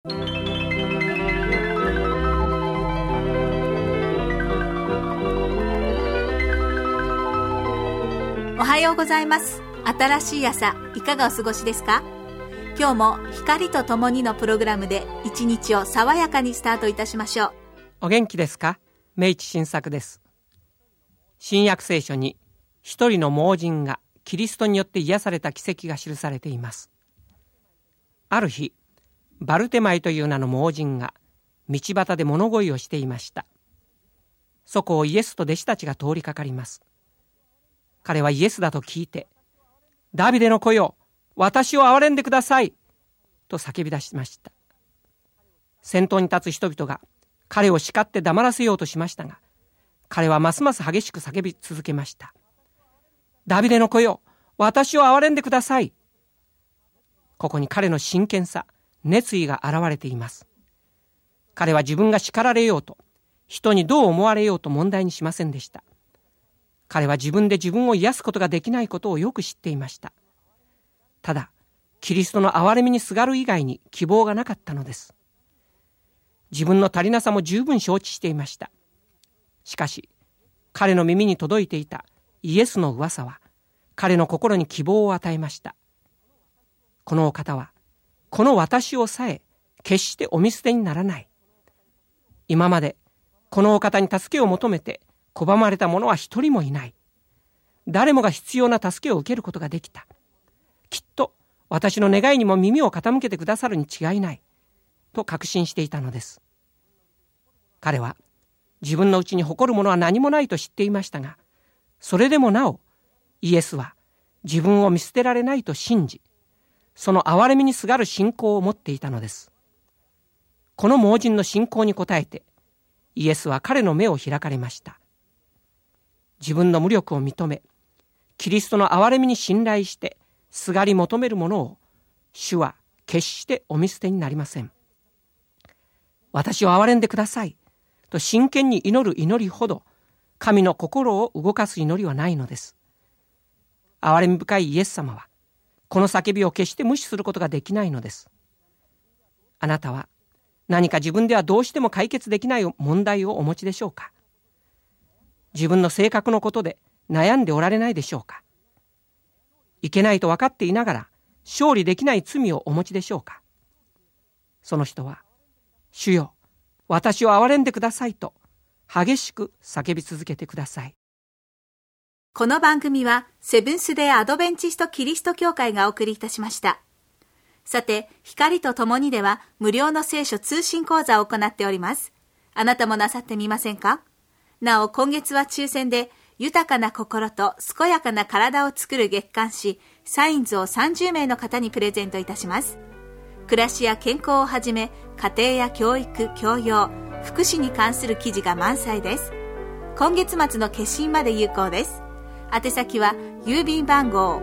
おはようございます。新しい朝、いかがお過ごしですか？今日も光とともにのプログラムで一日を爽やかにスタートいたしましょう。 お元気ですか？明智新作です。新約聖書に一人の盲人がキリストによって癒された奇跡が記されています。ある日、バルテマイという名の盲人が道端で物乞いをしていました。そこをイエスと弟子たちが通りかかります。彼はイエスだと聞いて、ダビデの子よ、私を憐れんでくださいと叫び出しました。先頭に立つ人々が彼を叱って黙らせようとしましたが、彼はますます激しく叫び続けました。ダビデの子よ、私を憐れんでください。ここに彼の真剣さ、熱意が現れています。彼は自分が叱られようと、人にどう思われようと問題にしませんでした。彼は自分で自分を癒すことができないことをよく知っていました。ただ、キリストの憐れみにすがる以外に希望がなかったのです。自分の足りなさも十分承知していました。しかし、彼の耳に届いていたイエスの噂は、彼の心に希望を与えました。このお方は、この私をさえ決してお見捨てにならない。今まで、このお方に助けを求めて、拒まれた者は一人もいない。誰もが必要な助けを受けることができた。きっと私の願いにも耳を傾けてくださるに違いない。と確信していたのです。彼は自分のうちに誇るものは何もないと知っていましたが、それでもなおイエスは自分を見捨てられないと信じ、その憐れみにすがる信仰を持っていたのです。この盲人の信仰に応えて、イエスは彼の目を開かれました。自分の無力を認め、キリストの憐れみに信頼してすがり求めるものを、主は決してお見捨てになりません。私を憐れんでくださいと真剣に祈る祈りほど、神の心を動かす祈りはないのです。憐れみ深いイエス様は、この叫びを決して無視することができないのです。あなたは何か自分ではどうしても解決できない問題をお持ちでしょうか？自分の性格のことで悩んでおられないでしょうか？いけないと分かっていながら勝利できない罪をお持ちでしょうか？その人は、主よ、私を憐れんでくださいと激しく叫び続けてください。 この番組はセブンスデーアドベンチストキリスト教会がお送りいたしました。さて、光とともにでは無料の聖書通信講座を行っております。あなたもなさってみませんか？なお、今月は抽選で豊かな心と健やかな体を作る月刊誌サインズを30名の方にプレゼントいたします。暮らしや健康をはじめ、家庭や教育、教養、福祉に関する記事が満載です。今月末の決心まで有効です。宛先は郵便番号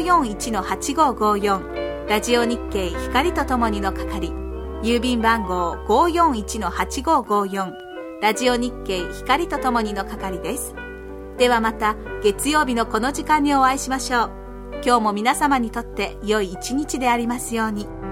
541-8554 ラジオ日経光とともにの係、郵便番号 541-8554 ラジオ日経光とともにの係です。ではまた月曜日のこの時間にお会いしましょう。今日も皆様にとって良い一日でありますように。